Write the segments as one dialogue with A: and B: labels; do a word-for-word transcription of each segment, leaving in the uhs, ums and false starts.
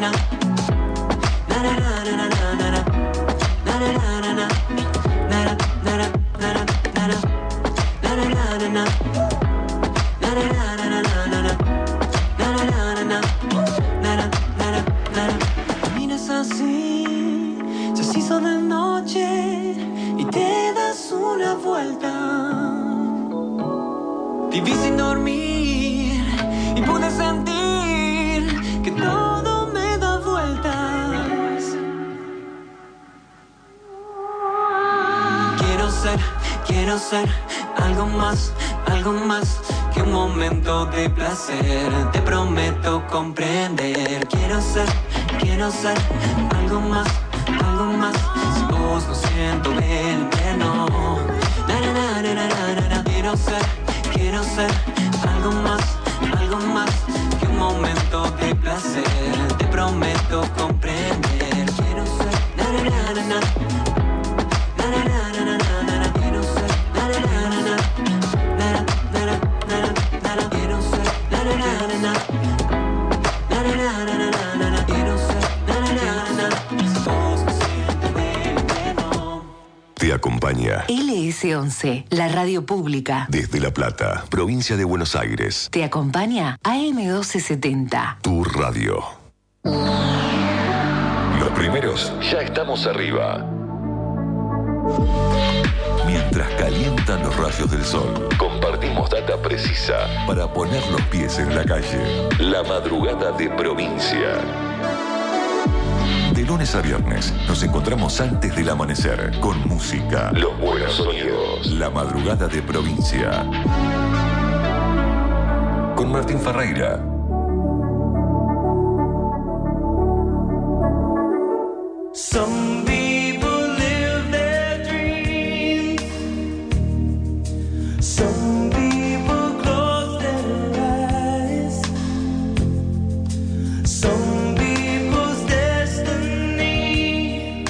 A: Caminas así, ya se hizo de noche y te das una vuelta. Te vi sin dormir y pude sentir que todo me da vueltas. Quiero ser, quiero ser algo más, algo más que un momento de placer. Te prometo comprender. Quiero ser, quiero ser algo más, algo más. Sin vos no siento el invierno. Na, na, na, na, na, na, na. Quiero ser, quiero ser algo más, algo más que un momento de placer. Te prometo comprender. Quiero ser, na, na, na, na, na. Na, na, na, na, na, na, na. Quiero ser, na, na, na, na, na. Na, na, na, na, na, na. Quiero ser, na, na, na, na, na. Na, na, na, na, na, na, na. Quiero ser, na, na, na, na, na. Si vos no sientes el invierno.
B: Te acompaña
C: L S once, la radio pública.
B: desde La Plata, provincia de Buenos Aires.
C: Te acompaña A M doce setenta.
B: Tu radio. Los primeros ya estamos arriba. Mientras calientan los rayos del sol, compartimos data precisa para poner los pies en la calle. La madrugada de provincia. De lunes a viernes nos encontramos antes del amanecer con música, los buenos sonidos. La madrugada de provincia. Con Martín Ferreira.
A: Some people live their dreams. Some people close their eyes. Some people's destiny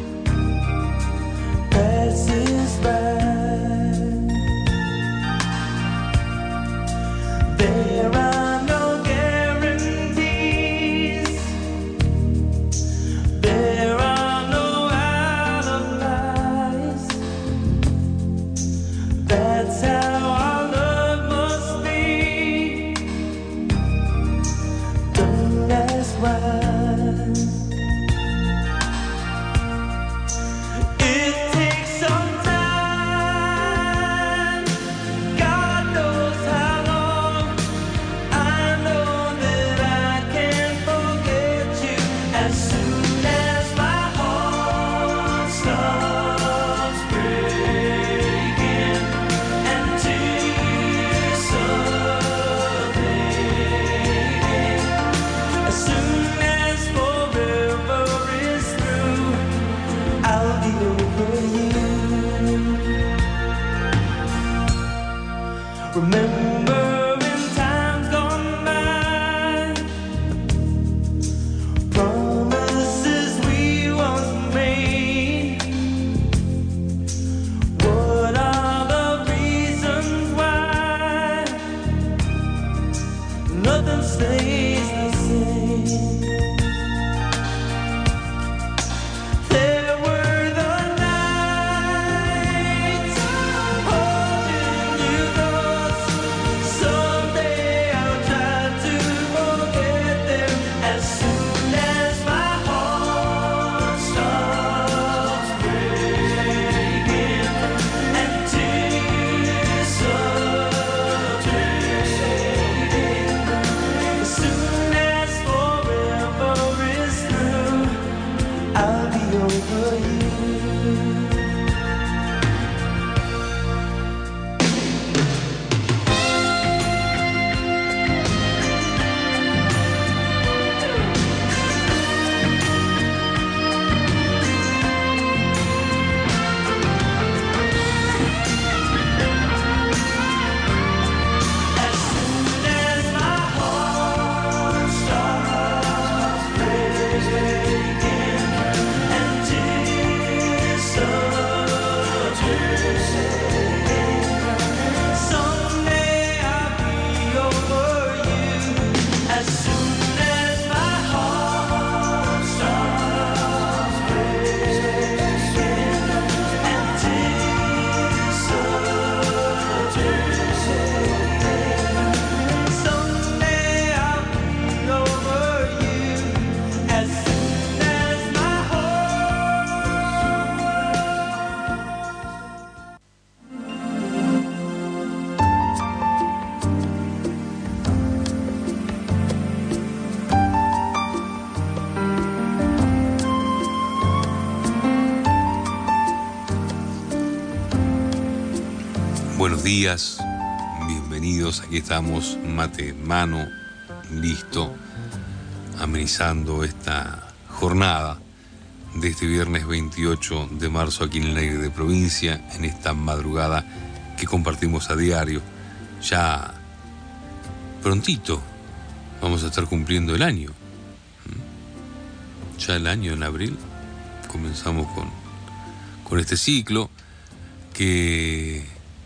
A: passes by. There are no guarantees. There are no alibis. That's how our love must be. Don't ask why. It takes some time. God knows how long. I know that I can't forget you as soon as my heart stops breaking and tears start fading. As soon as forever is through, I'll be over you. Remember in times gone by, promises we once made. What are the reasons why nothing stays the same? There were the nights holding you close. Someday I'll try to forget them as soon as my heart stops breaking and tears start fading. As soon as forever
D: días, bienvenidos. Aquí estamos, mate en mano, listo, amenizando esta jornada de este viernes veintiocho de marzo aquí en el aire de provincia, en esta madrugada que compartimos a diario. Ya prontito vamos a estar cumpliendo el año. Ya el año en abril comenzamos con, con este ciclo que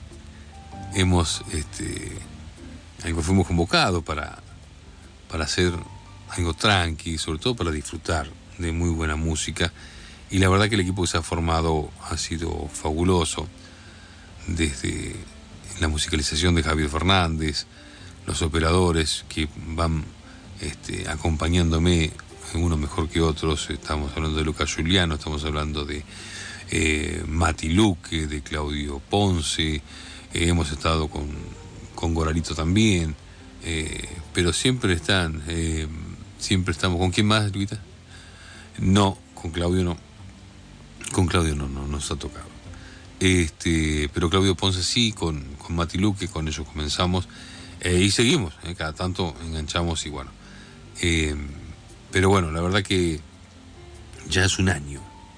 D: hemos, este, algo fuimos convocados para, para hacer algo tranqui, sobre todo para disfrutar de muy buena música, y la verdad que el equipo que se ha formado ha sido fabuloso, desde la musicalización de Javier Fernández, los operadores que van este, acompañándome, unos mejor que otros. Estamos hablando de Lucas Giuliano, estamos hablando de eh, Mati Luque, de Claudio Ponce, eh, hemos estado con, con Gorarito también, eh, pero siempre están, eh, siempre estamos. ¿Con quién más, Luquita? No, con Claudio no, con Claudio no, no nos ha tocado. Este, pero Claudio Ponce sí, con, con Mati Luque, con ellos comenzamos, eh, y seguimos, eh, cada tanto enganchamos y bueno. Eh, Pero bueno, la verdad que ya es un año,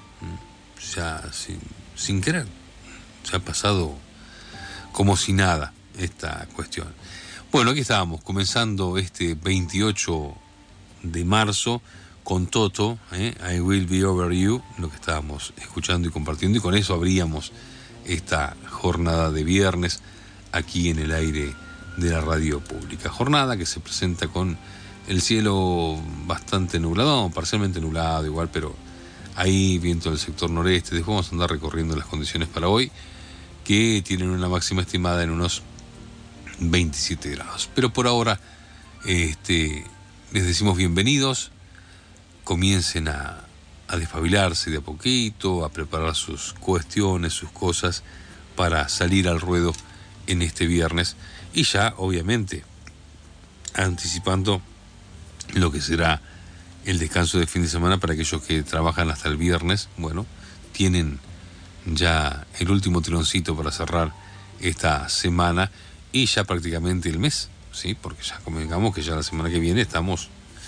D: ya sin, sin querer, se ha pasado como si nada esta cuestión. Bueno, aquí estábamos, comenzando este veintiocho de marzo con Toto, ¿eh? I Will Be Over You, lo que estábamos escuchando y compartiendo, y con eso abríamos esta jornada de viernes aquí en el aire de la radio pública. Jornada que se presenta con el cielo bastante nublado, parcialmente nublado igual, pero ahí viento del sector noreste. Después vamos a andar recorriendo las condiciones para hoy, que tienen una máxima estimada en unos veintisiete grados. Pero por ahora este, les decimos bienvenidos, comiencen a, a despabilarse de a poquito, a preparar sus cuestiones, sus cosas para salir al ruedo en este viernes, y ya obviamente anticipando lo que será el descanso de fin de semana para aquellos que trabajan hasta el viernes. Bueno, tienen ya el último tironcito para cerrar esta semana y ya prácticamente el mes, ¿sí? Porque ya convengamos que ya la semana que viene estamos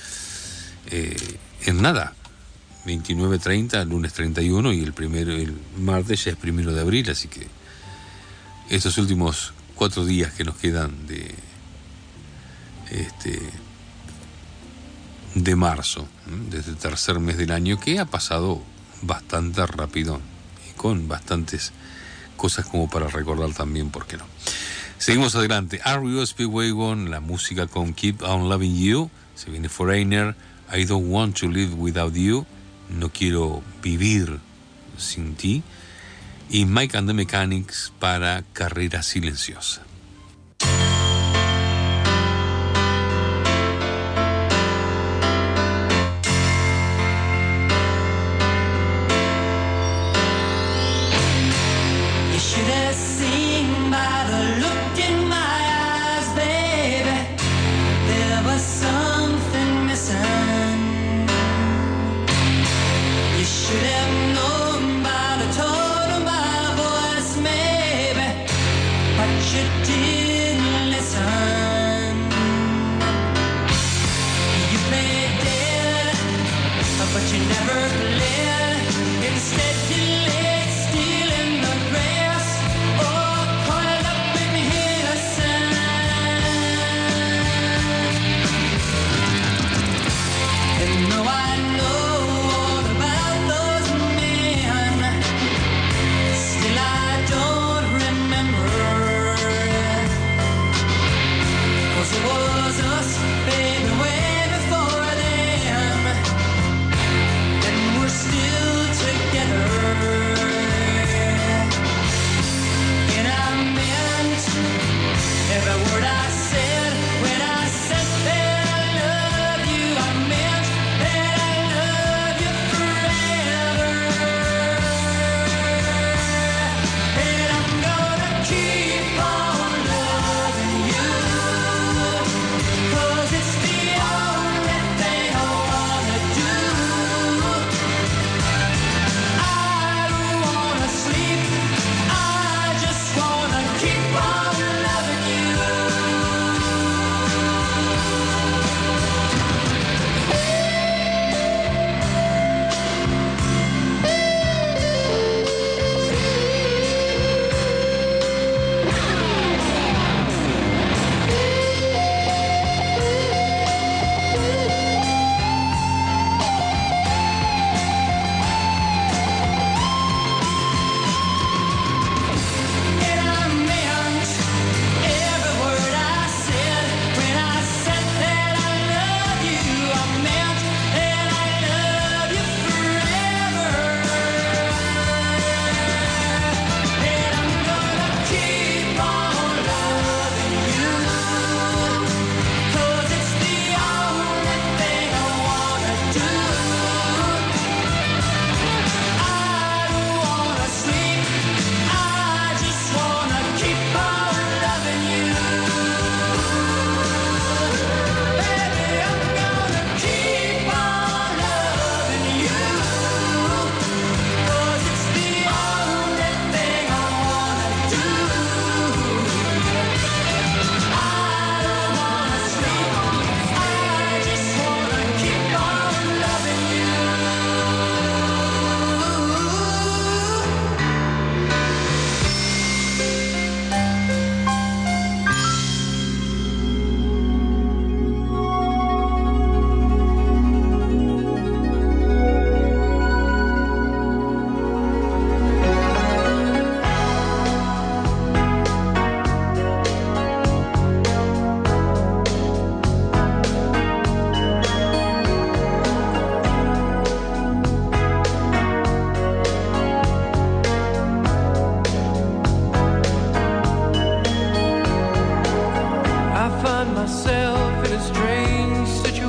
D: eh, en nada, veintinueve, treinta, lunes treinta y uno, y el primero, el martes ya es primero de abril, así que estos últimos cuatro días que nos quedan de este de marzo, desde el tercer mes del año, que ha pasado bastante rápido y con bastantes cosas como para recordar también, ¿por qué no? Seguimos adelante. R E O Speedwagon, la música con Keep On Loving You, se viene Foreigner, I Don't Want to Live Without You, no quiero vivir sin ti, y Mike and the Mechanics para Carrera Silenciosa.
E: You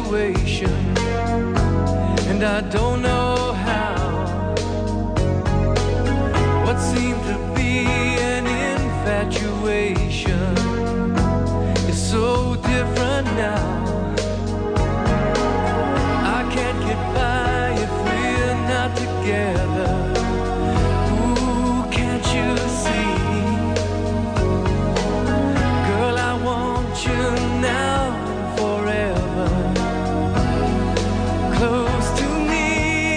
A: situation, and I don't know how. What seemed to be an infatuation is so different now. I can't get by if we're not together. Ooh, can't you see? Girl, I want you now and forever. Close to me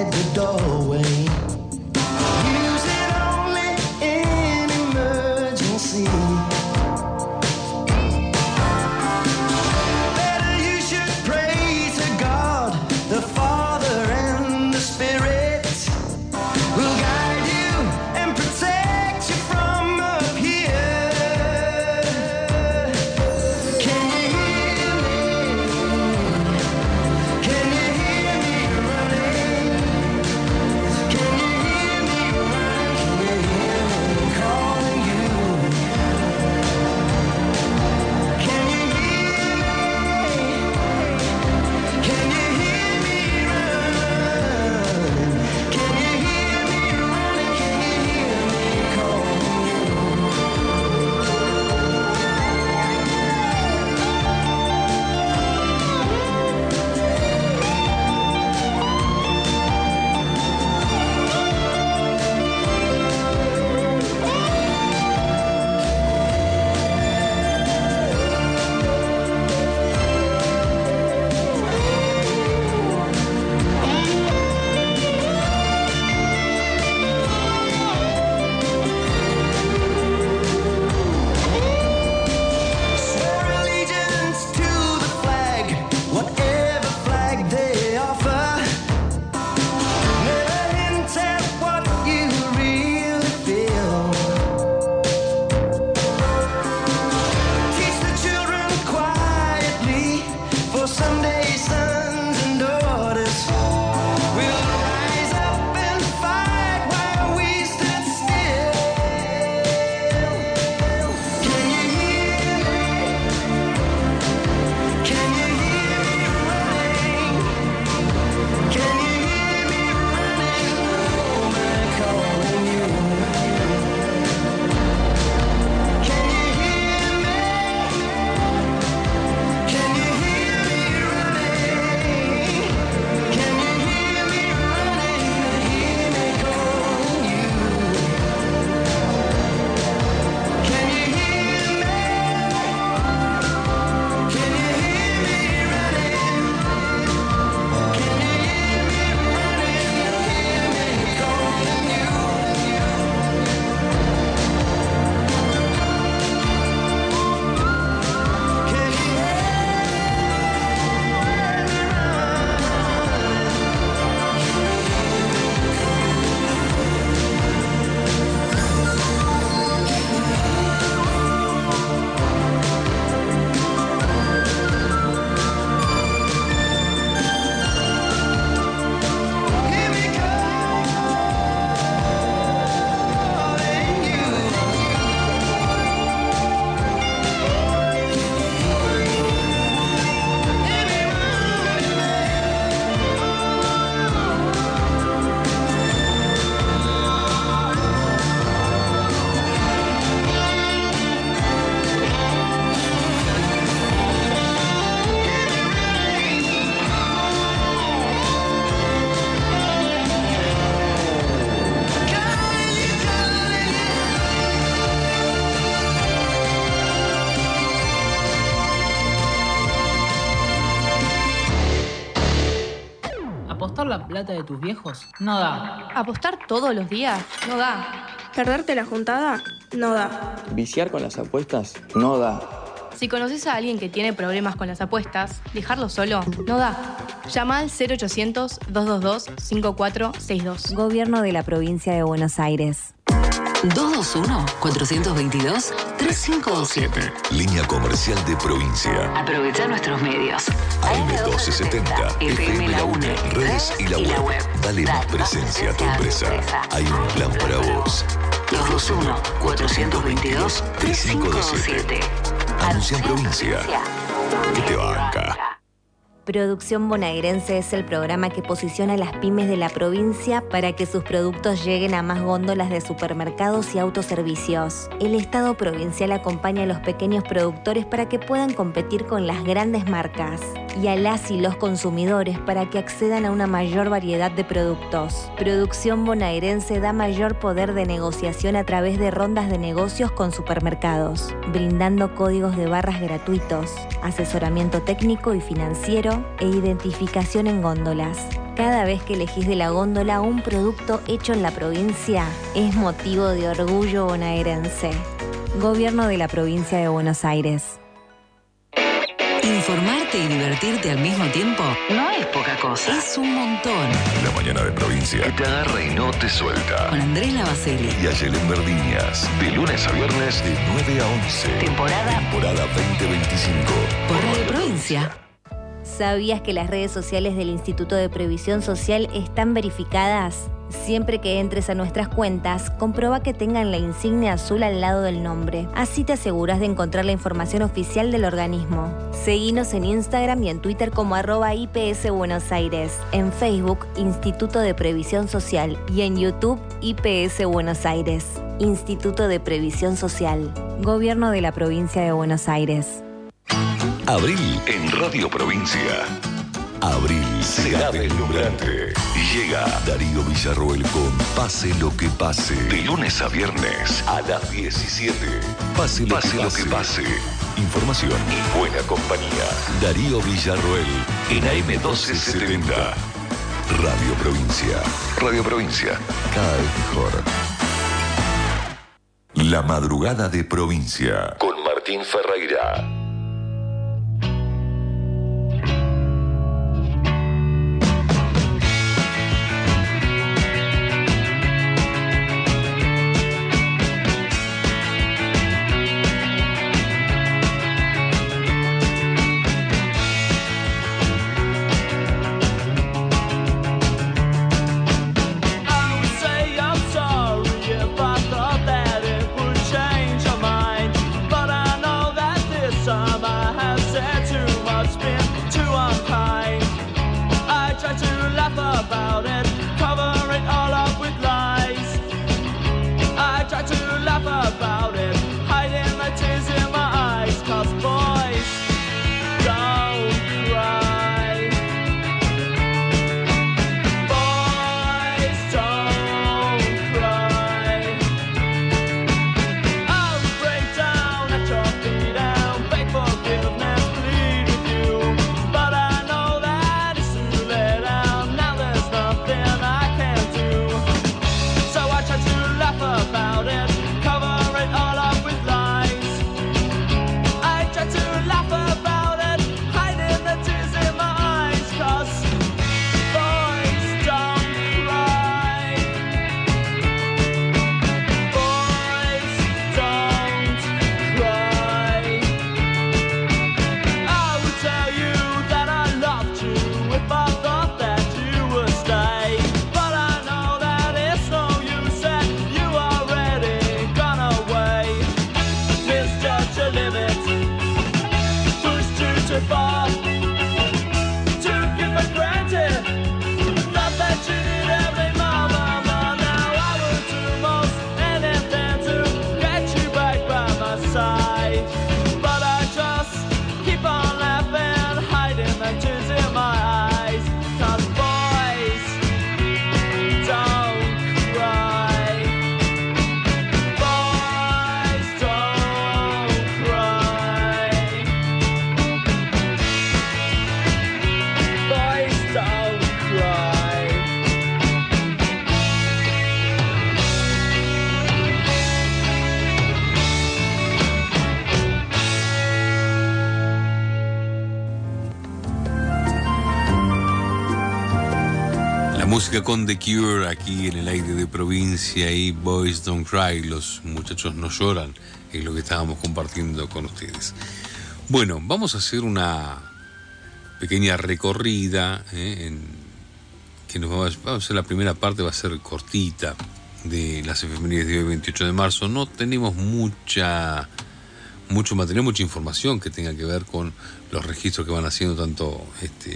E: outside the doorway. Use it only in emergency. Better you should pray to God, the Father and the Spirit will guide you and protect you from up here. Can you hear me? Can you hear me running? Can you hear me running? Can you hear me calling you? Can you hear me? Can you hear me running? Can you hear me running? Can you hear me calling you? Swear allegiance to the flag, whatever flag they offer. Never hint at what you really feel. Teach the children quietly, for someday sons and daughters will rise up and fight while we stand still. Can you hear me? Can you hear me running? Can you hear me running? Oh, I'm calling you. Can you hear me? Can you hear me running? Can you hear me running? Hear me calling you. Can you hear me? Can you hear me running? Can you hear me running? Hear me calling you. Can you hear me Hear me calling you. Hear me
F: ¿Apostar la plata de tus viejos? No da.
G: ¿Apostar todos los días? No da.
H: ¿Perderte la juntada? No da.
I: Viciar con las apuestas no da.
G: Si conoces a alguien que tiene problemas con las apuestas, dejarlo solo no da. Llama al cero ochocientos, dos dos dos, cinco cuatro seis dos.
J: Gobierno de la Provincia de Buenos Aires.
C: dos dos uno, cuatro dos dos, tres cinco dos siete.
B: Línea comercial de provincia.
C: Aprovecha nuestros medios.
B: A M doce setenta, F M La UNE, redes y la web. Dale más presencia a tu empresa. Hay un plan para vos.
C: dos dos uno, cuatro dos dos, tres cinco dos siete.
B: Anuncia en provincia. Que te banca.
J: Producción Bonaerense es el programa que posiciona a las pymes de la provincia para que sus productos lleguen a más góndolas de supermercados y autoservicios. El Estado provincial acompaña a los pequeños productores para que puedan competir con las grandes marcas. y a las y los consumidores para que accedan a una mayor variedad de productos. Producción Bonaerense da mayor poder de negociación a través de rondas de negocios con supermercados, brindando códigos de barras gratuitos, asesoramiento técnico y financiero e identificación en góndolas. Cada vez que elegís de la góndola un producto hecho en la provincia, es motivo de orgullo bonaerense. Gobierno de la Provincia de Buenos Aires.
C: Informarte y divertirte al mismo tiempo no es poca cosa. Es un montón.
B: La mañana de provincia que te agarra y no te suelta.
C: Con Andrés Lavaceli
B: Y Ayelen Verdiñas. De lunes a viernes de nueve a once.
C: Temporada.
B: Temporada veinte veinticinco.
C: Por Radio Provincia.
J: ¿Sabías que las redes sociales del Instituto de Previsión Social están verificadas? Siempre que entres a nuestras cuentas, comprueba que tengan la insignia azul al lado del nombre. Así te aseguras de encontrar la información oficial del organismo. Seguinos en Instagram y en Twitter como arroba I P S Buenos Aires, en Facebook Instituto de Previsión Social y en YouTube I P S Buenos Aires. Instituto de Previsión Social. Gobierno de la Provincia de Buenos Aires.
B: Abril en Radio Provincia. Abril será deslumbrante. Llega Darío Villarroel con Pase lo que pase. De lunes a viernes a las diecisiete. Pase lo, pase que, pase. lo que pase. Información y buena compañía. Darío Villarroel en A M doce setenta. Radio Provincia. Radio Provincia. Cada vez mejor. La madrugada de provincia. Con Martín Ferreira.
D: Música con The Cure aquí en el aire de provincia y Boys Don't Cry, los muchachos no lloran, es lo que estábamos compartiendo con ustedes. Bueno, vamos a hacer una pequeña recorrida, ¿eh? en, que nos va a, vamos a hacer la primera parte, va a ser cortita, de las efemérides de hoy, veintiocho de marzo. No tenemos mucha, mucho material, mucha información que tenga que ver con los registros que van haciendo tanto este,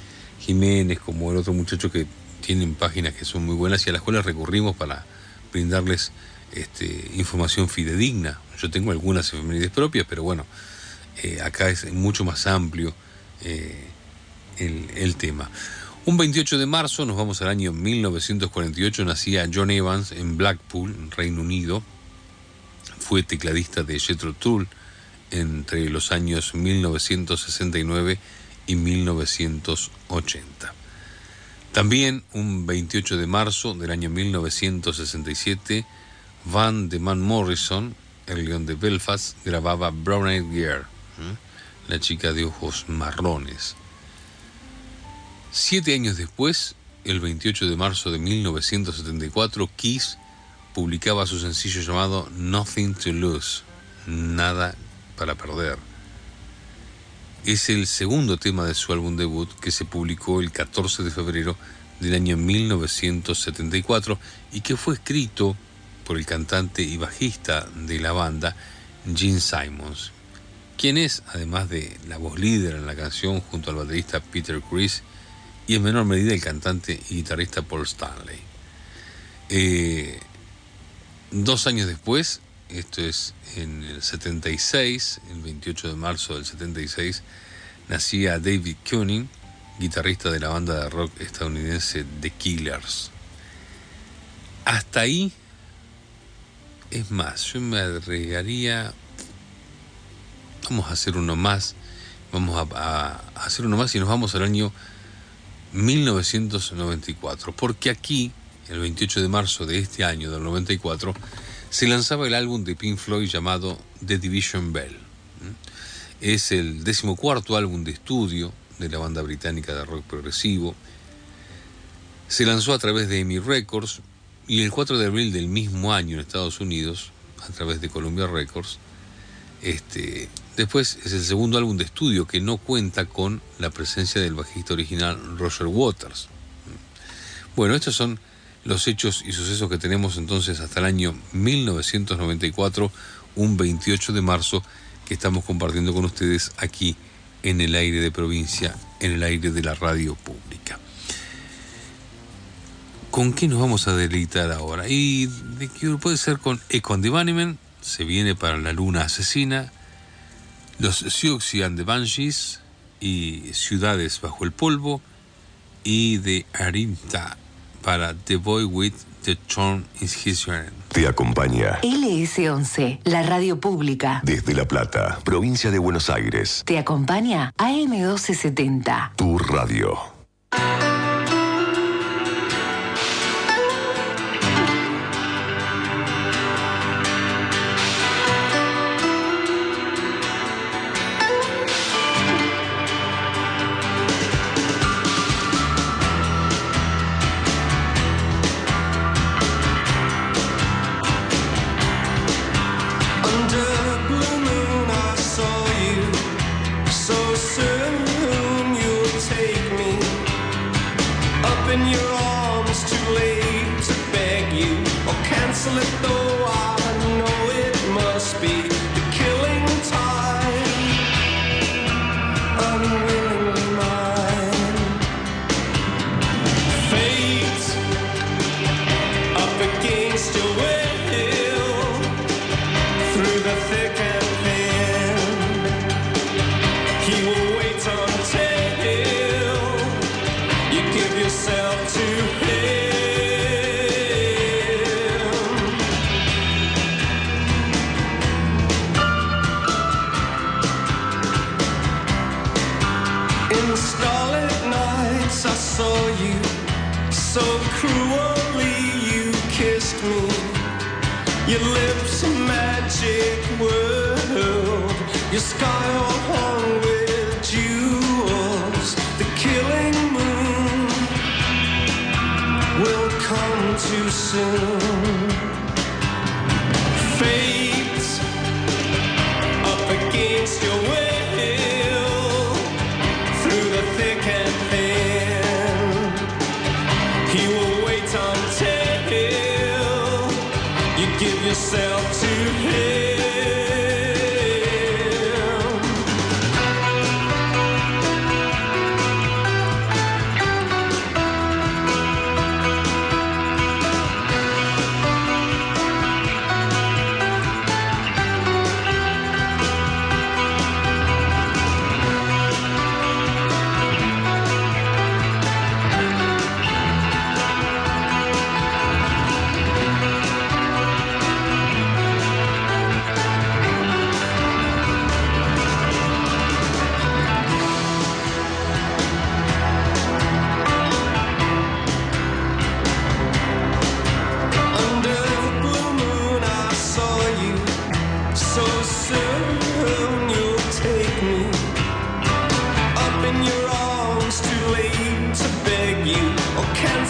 D: Jiménez como el otro muchacho, que tienen páginas que son muy buenas y a las cuales recurrimos para brindarles este, información fidedigna. Yo tengo algunas efemérides propias, pero bueno, eh, acá es mucho más amplio eh, el, el tema. Un veintiocho de marzo, nos vamos al año mil novecientos cuarenta y ocho, nacía John Evans en Blackpool, Reino Unido. Fue tecladista de Jethro Tull entre los años mil novecientos sesenta y nueve y mil novecientos ochenta. También un veintiocho de marzo del año mil novecientos sesenta y siete, Van de Man Morrison, el león de Belfast, grababa Brown Eyed Girl, ¿eh? La chica de ojos marrones. Siete años después, el veintiocho de marzo de mil novecientos setenta y cuatro, Kiss publicaba su sencillo llamado Nothing to Lose, Nada para Perder. Es el segundo tema de su álbum debut, que se publicó el catorce de febrero del año mil novecientos setenta y cuatro y que fue escrito por el cantante y bajista de la banda, Gene Simmons, quien es, además de la voz líder en la canción junto al baterista Peter Criss y en menor medida el cantante y guitarrista Paul Stanley. Eh, dos años después, esto es en el setenta y seis, el veintiocho de marzo del setenta y seis, nacía David Koenig, guitarrista de la banda de rock estadounidense The Killers. Hasta ahí, es más, yo me agregaría, vamos a hacer uno más, vamos a, a, a hacer uno más y nos vamos al año mil novecientos noventa y cuatro, porque aquí, el veintiocho de marzo de este año, del noventa y cuatro, se lanzaba el álbum de Pink Floyd llamado The Division Bell. Es el decimocuarto álbum de estudio de la banda británica de rock progresivo. Se lanzó a través de E M I Records y el cuatro de abril del mismo año en Estados Unidos, a través de Columbia Records. Este, después es el segundo álbum de estudio que no cuenta con la presencia del bajista original Roger Waters. Bueno, estos son los hechos y sucesos que tenemos entonces hasta el año mil novecientos noventa y cuatro, un veintiocho de marzo, que estamos compartiendo con ustedes aquí en el aire de provincia, en el aire de la radio pública. ¿Con qué nos vamos a deleitar ahora? Y de que puede ser con Echo and the Bunnymen, se viene para la luna asesina, los Siouxsie and the Banshees y Ciudades bajo el polvo, y de Arimta para The Boy with the Thorn in His Hand.
B: Te acompaña
C: L S once, la radio pública.
B: desde La Plata, provincia de Buenos Aires.
C: Te acompaña A M doce setenta.
B: Tu radio.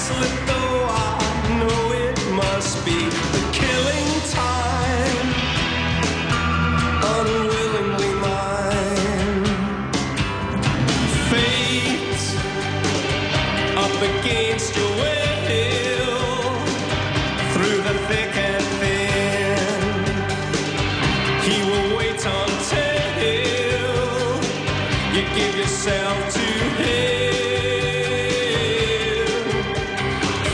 E: desolate though I know it must be, the killing time, unwillingly mine. Fate up against your will, through the thick and thin, he will wait until you give yourself to him.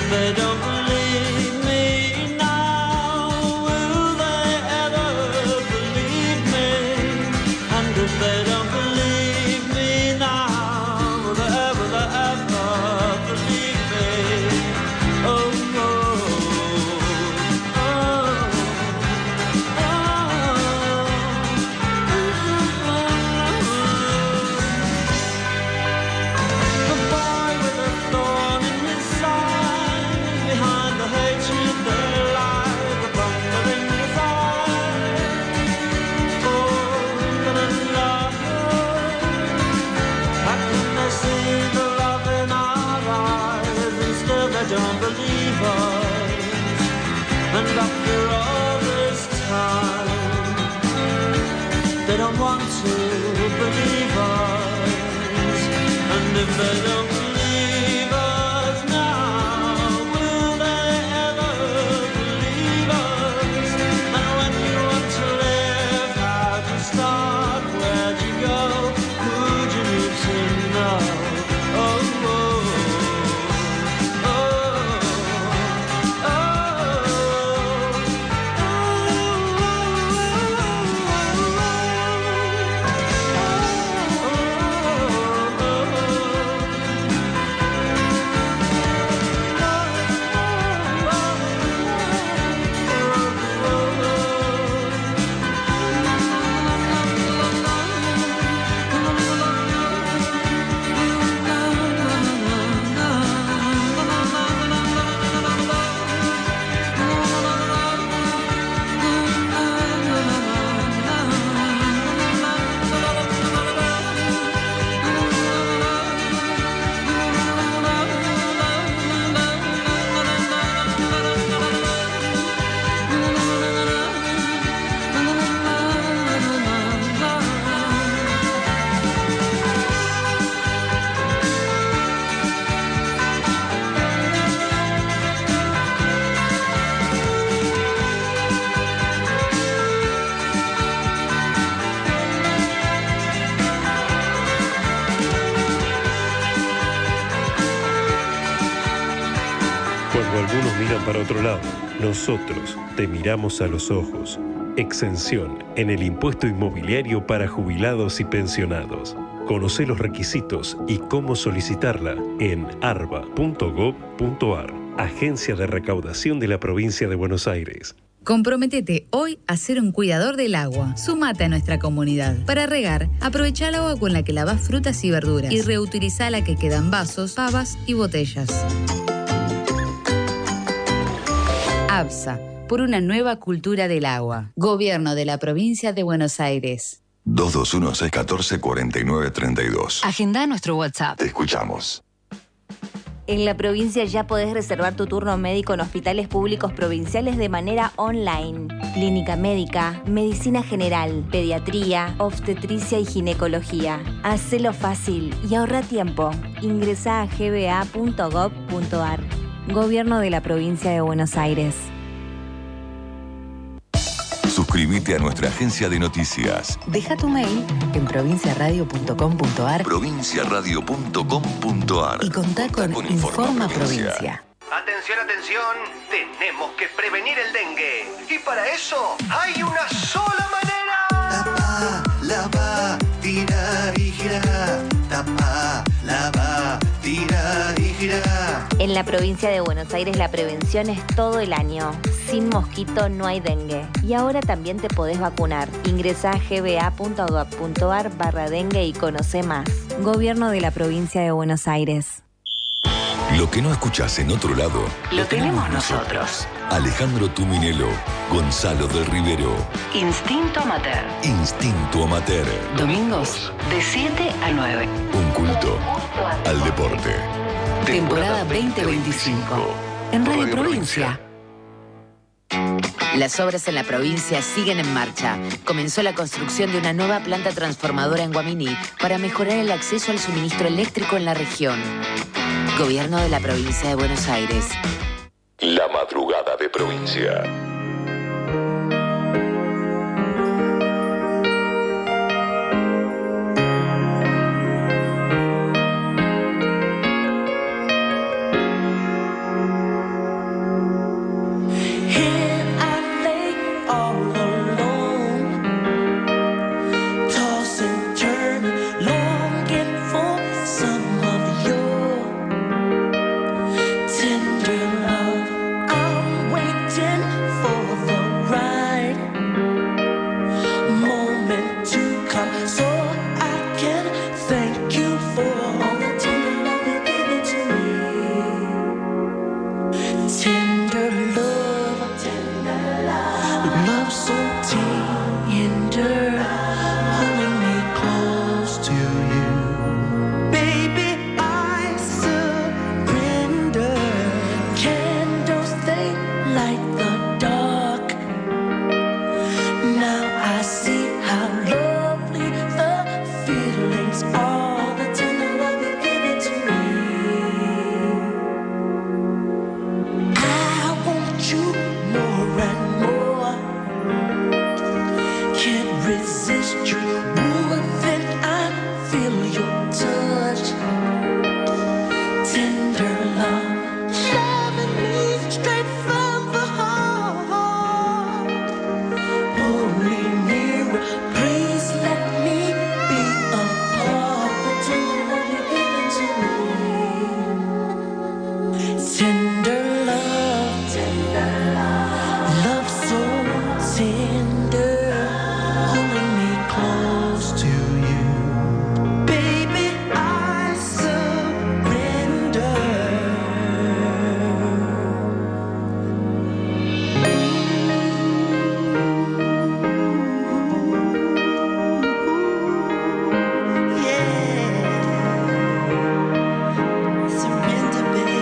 A: if they don't believe me now, will they ever believe me? And if they don't believe me now, will they ever, will they ever believe me? Oh, oh, oh, the boy with a thorn in his side, behind the hatred there lies the bumbling desire. Oh, but in love, how can they see the love in our eyes, and still they don't believe us? And after all this time, they don't want to believe us. And if they don't believe us now, will they ever believe us? And when you want to live, how'd you start? Where'd you go? Who'd you need to know? Oh, oh, oh, oh,
K: Cuando algunos miran para otro lado, nosotros te miramos a los ojos. Exención en el impuesto inmobiliario para jubilados y pensionados. Conoce los requisitos y cómo solicitarla en arba punto gob punto ar, Agencia de Recaudación de la Provincia de Buenos Aires.
L: Comprométete hoy a ser un cuidador del agua. Sumate a nuestra comunidad. Para regar, aprovecha el agua con la que lavas frutas y verduras y reutiliza la que queda en vasos, pavas y botellas. ABSA, por una nueva cultura del agua. Gobierno de la Provincia de Buenos Aires.
B: dos dos uno, seis uno cuatro, cuatro nueve tres dos.
C: Agenda nuestro WhatsApp.
B: Te escuchamos.
J: En la provincia ya podés reservar tu turno médico en hospitales públicos provinciales de manera online. Clínica médica, medicina general, pediatría, obstetricia y ginecología. Hacelo fácil y ahorra tiempo. Ingresá a g b a punto gob punto ar. Gobierno de la Provincia de Buenos Aires.
B: Suscríbete a nuestra agencia de noticias.
C: Deja tu mail en provincia radio punto com punto ar
B: provincia radio punto com punto ar
C: y contá con, con Informa Provincia. Provincia.
M: Atención, atención, tenemos que prevenir el dengue. Y para eso hay una sola manera.
E: Tapa, lava, tirar y girar. Tapa, lava, tirar y girar.
J: En la provincia de Buenos Aires la prevención es todo el año. Sin mosquito no hay dengue. Y ahora también te podés vacunar. Ingresá a g b a punto gob punto ar barra dengue y conoce más. Gobierno de la Provincia de Buenos Aires.
B: Lo que no escuchás en otro lado,
C: lo tenemos nosotros.
B: Alejandro Tuminelo, Gonzalo del Rivero.
C: Instinto Amateur.
B: Instinto Amateur.
C: Domingos de siete a nueve.
B: Un culto al deporte.
C: Temporada veinte veinticinco. En Radio Provincia.
N: Las obras en la provincia siguen en marcha. Comenzó la construcción de una nueva planta transformadora en Guaminí para mejorar el acceso al suministro eléctrico en la región. Gobierno de la Provincia de Buenos Aires.
B: La madrugada de provincia.
E: like the dark. Now I see how lovely the feelings are, the tender love you give it to me. I want you more and more. Can't resist you more than I feel your touch. Tender love, loving me straight from the heart. Pull me nearer, please let me be a part. The tender love you give it to me. Tender love, tender love, love so tender, holding me close to you. Baby, I surrender. Yeah, surrender, baby.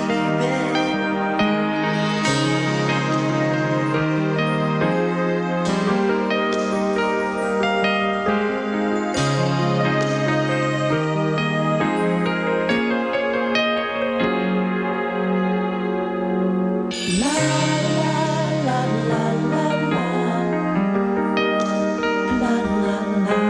E: La la la la la la. La la la.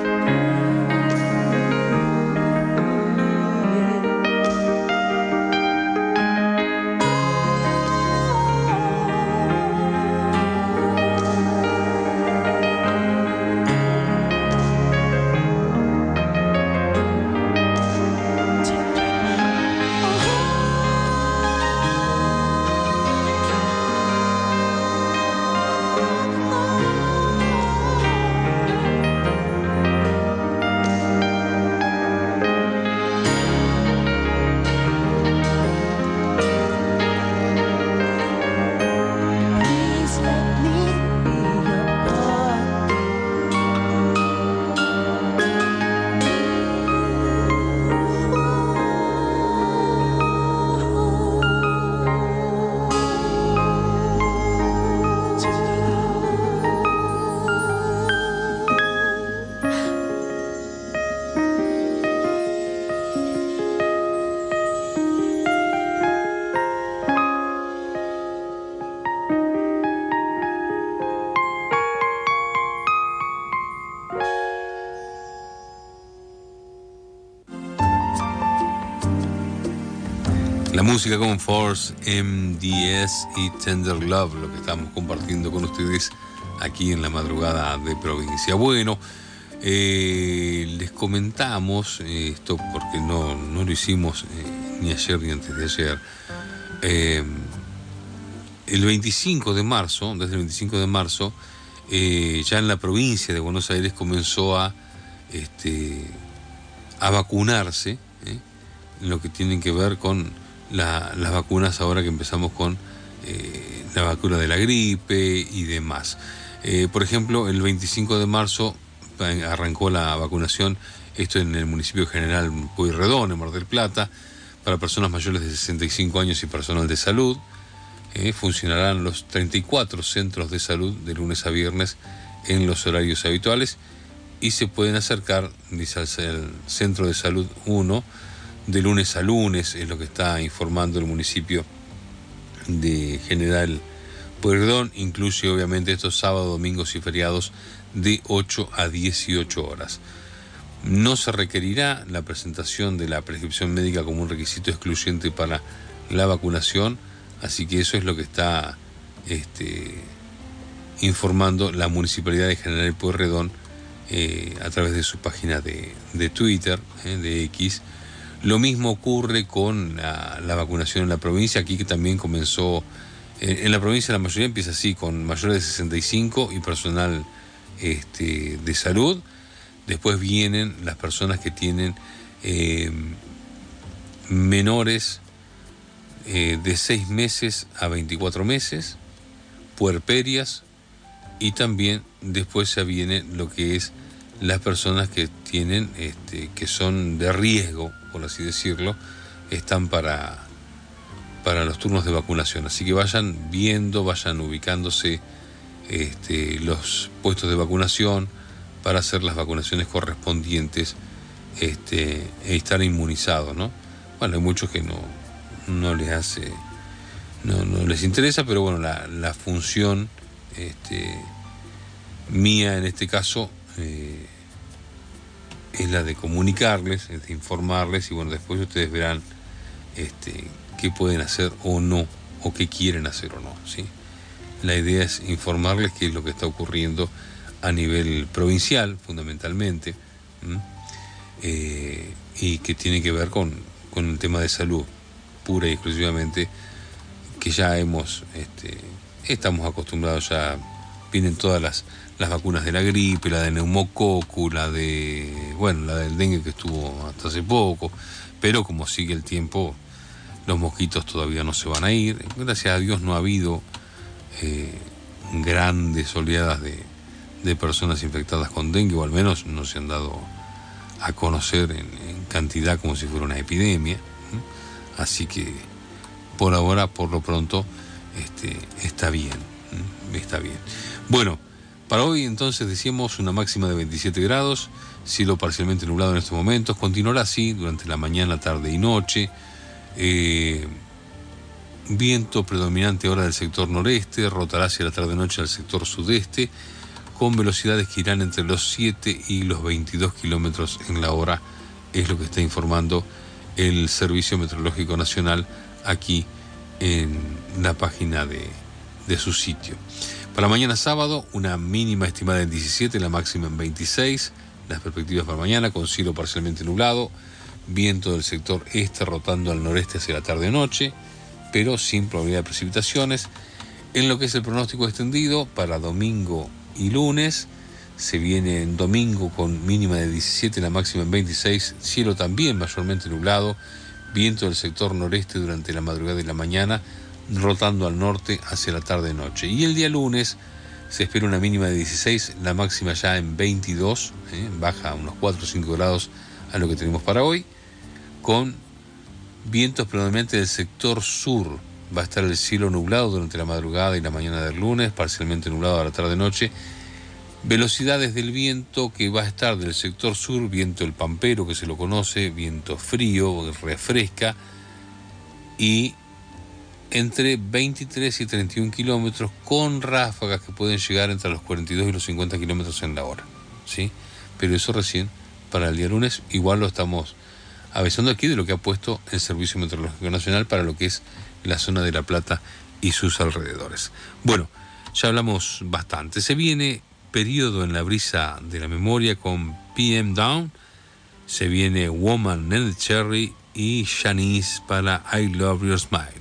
E: Please let me be your part.
D: La música con Force, M D S y Tender Love, lo que estamos compartiendo con ustedes aquí en la madrugada de provincia. Bueno, eh, les comentamos eh, esto porque no, no lo hicimos eh, ni ayer ni antes de ayer. Eh, el veinticinco de marzo, desde el veinticinco de marzo, eh, ya en la provincia de Buenos Aires comenzó a, este, a vacunarse, eh, en lo que tiene que ver con La, las vacunas ahora que empezamos con eh, la vacuna de la gripe y demás. Eh, por ejemplo, el veinticinco de marzo arrancó la vacunación, esto en el municipio General Pueyrredón, en Mar del Plata, para personas mayores de sesenta y cinco años y personal de salud. Eh, funcionarán los treinta y cuatro centros de salud de lunes a viernes en los horarios habituales y se pueden acercar, dice el Centro de Salud uno, de lunes a lunes, es lo que está informando el municipio de General Pueyrredón. Incluye obviamente estos sábados, domingos y feriados de ocho a dieciocho horas. No se requerirá la presentación de la prescripción médica como un requisito excluyente para la vacunación, así que eso es lo que está este, informando la Municipalidad de General Pueyrredón eh, a través de su página de, de Twitter, eh, de X. Lo mismo ocurre con la, la vacunación en la provincia, aquí que también comenzó, eh, en la provincia la mayoría empieza así, con mayores de sesenta y cinco y personal este, de salud. Después vienen las personas que tienen eh, menores eh, de seis meses a veinticuatro meses, puerperias, y también después se viene lo que es las personas que tienen, este, que son de riesgo, por así decirlo, están para, para los turnos de vacunación. Así que vayan viendo, vayan ubicándose este, los puestos de vacunación para hacer las vacunaciones correspondientes este, e estar inmunizados, ¿no? Bueno, hay muchos que no, no les hace, no, no les interesa, pero bueno, la, la función este, mía en este caso eh, es la de comunicarles, es de informarles, y bueno, después ustedes verán este, qué pueden hacer o no, o qué quieren hacer o no, ¿sí? La idea es informarles qué es lo que está ocurriendo a nivel provincial, fundamentalmente, eh, y que tiene que ver con, con el tema de salud, pura y exclusivamente, que ya hemos, este, estamos acostumbrados, ya vienen todas las, las vacunas de la gripe, la de neumococo, la de, bueno, la del dengue que estuvo hasta hace poco, pero como sigue el tiempo, los mosquitos todavía no se van a ir. Gracias a Dios no ha habido eh, grandes oleadas de, de personas infectadas con dengue, o al menos no se han dado a conocer en, en cantidad como si fuera una epidemia. ¿eh? Así que por ahora, por lo pronto, este, está bien, ¿eh? está bien. Bueno, para hoy entonces decíamos una máxima de veintisiete grados, cielo parcialmente nublado en estos momentos, continuará así durante la mañana, tarde y noche. Eh, viento predominante ahora del sector noreste, rotará hacia la tarde-noche al sector sudeste, con velocidades que irán entre los siete y los veintidós kilómetros en la hora, es lo que está informando el Servicio Meteorológico Nacional aquí en la página de, de su sitio. Para mañana sábado, una mínima estimada en diecisiete, la máxima en veintiséis, las perspectivas para mañana con cielo parcialmente nublado, viento del sector este rotando al noreste hacia la tarde-noche, pero sin probabilidad de precipitaciones. En lo que es el pronóstico extendido, para domingo y lunes, se viene en domingo con mínima de diecisiete, la máxima en veintiséis, cielo también mayormente nublado, viento del sector noreste durante la madrugada y la mañana, rotando al norte hacia la tarde-noche. Y el día lunes se espera una mínima de dieciséis, la máxima ya en veintidós, ¿eh? baja unos cuatro o cinco grados a lo que tenemos para hoy, con vientos predominantes del sector sur. Va a estar el cielo nublado durante la madrugada y la mañana del lunes, parcialmente nublado a la tarde-noche. Velocidades del viento que va a estar del sector sur, viento el pampero que se lo conoce, viento frío, refresca, y entre veintitrés y treinta y un kilómetros, con ráfagas que pueden llegar entre los cuarenta y dos y los cincuenta kilómetros en la hora, ¿sí? Pero eso recién para el día lunes, igual lo estamos avisando aquí de lo que ha puesto el Servicio Meteorológico Nacional para lo que es la zona de La Plata y sus alrededores. Bueno, ya hablamos bastante. Se viene periodo en la brisa de la memoria con P M Down, se viene Woman and the Cherry y Shanice para I Love Your Smile.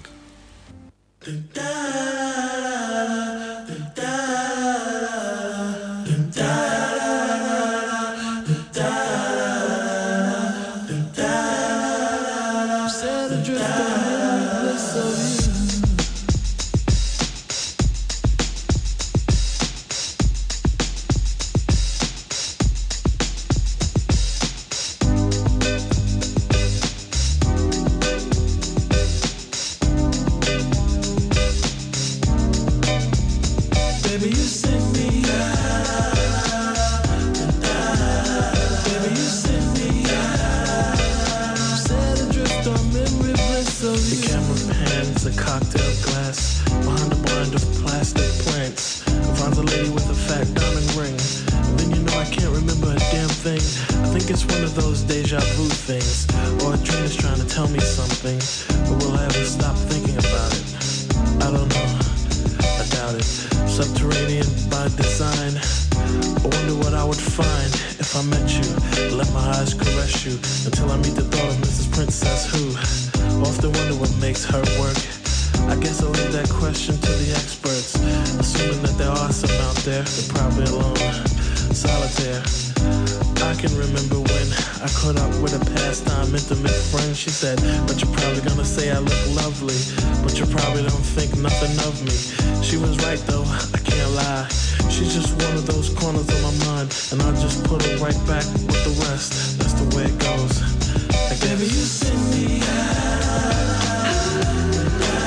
E: Baby, you send me out.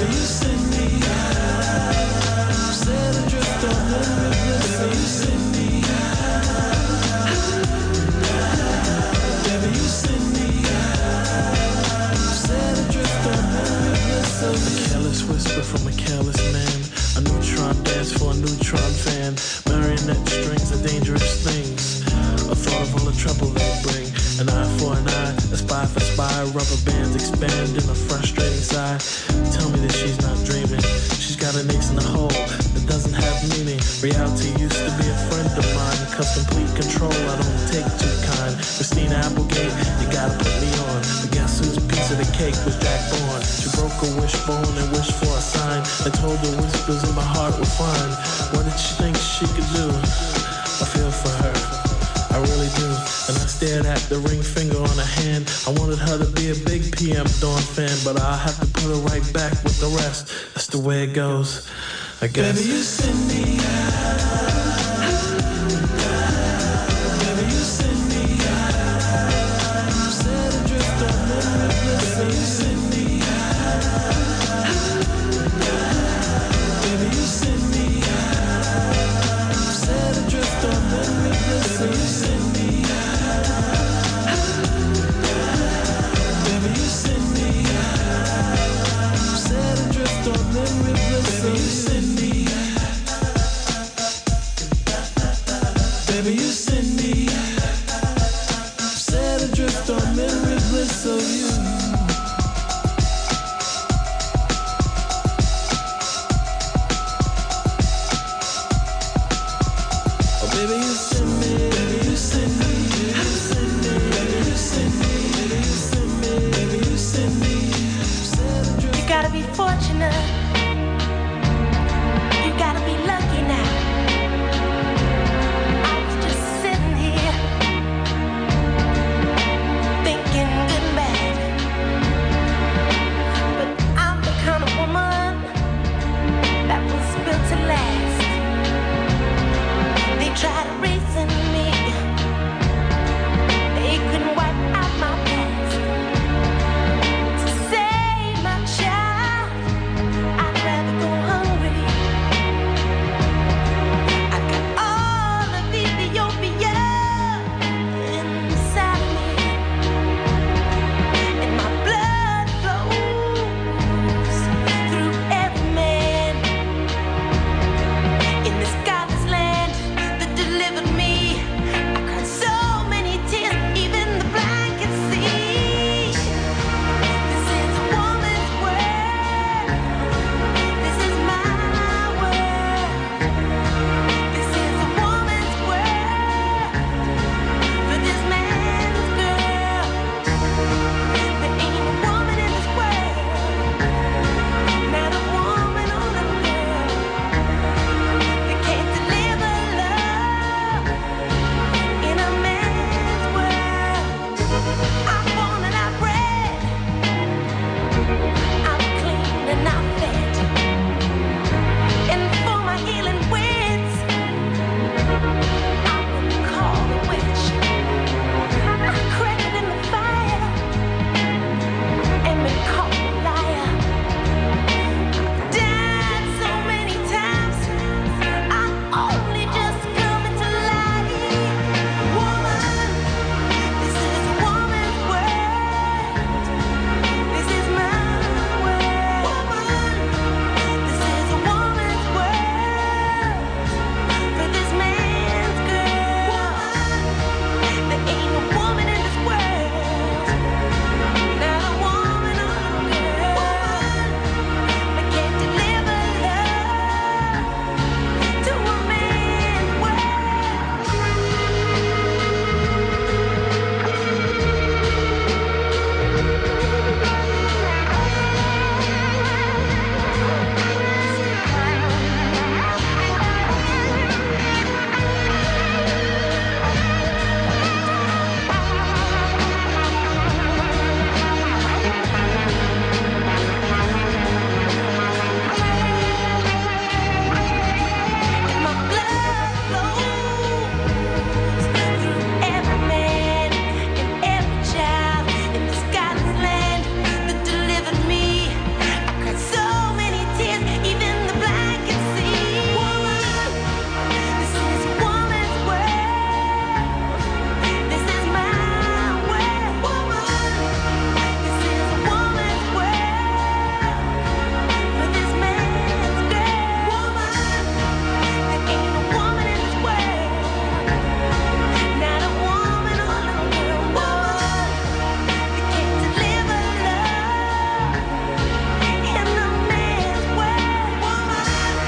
E: you send me out. Set adrift on limitless. Baby, you send me out. Baby, you send me out. Set adrift on limitless. A careless whisper from a careless man. A neutron dance for a neutron fan. Marionette strings are dangerous things. A thought of all the trouble they bring. An eye for an eye, a spy for spy. Rubber bands expand in a frustrating sigh. Tell me that she's not dreaming. She's got an ace in the hole that doesn't have meaning. Reality used to be a friend of mine. Cause complete control I don't take too kind. Christina Applegate, you gotta put me on. But guess whose piece of the cake was Jack Bourne? She broke a wishbone and wished for a sign. And told the whispers in my heart were fine. What did she think she could do? I feel for her, I really do. And I stared at the ring finger on her hand. I wanted her to be a big P M Dawn fan, but I'll have to put her right back with the rest. That's the way it goes, I guess. Baby, you send me out. Baby, you send me out. Set adrift on limitless. Baby, you send me out. Baby, you send me out.